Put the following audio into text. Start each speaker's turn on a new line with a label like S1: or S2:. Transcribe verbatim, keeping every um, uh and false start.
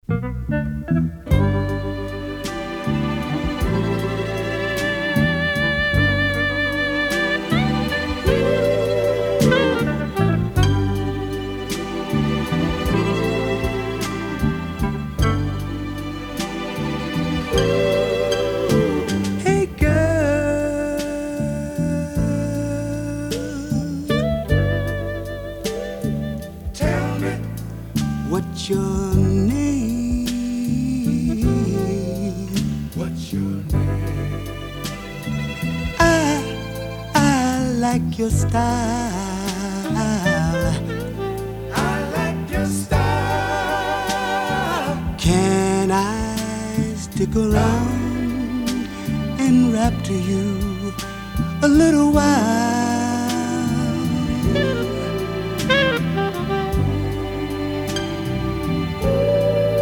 S1: Hey girl, tell me what's your name? What's your name? I I like your style. I like your style. Can I stick around and rap to you a little while?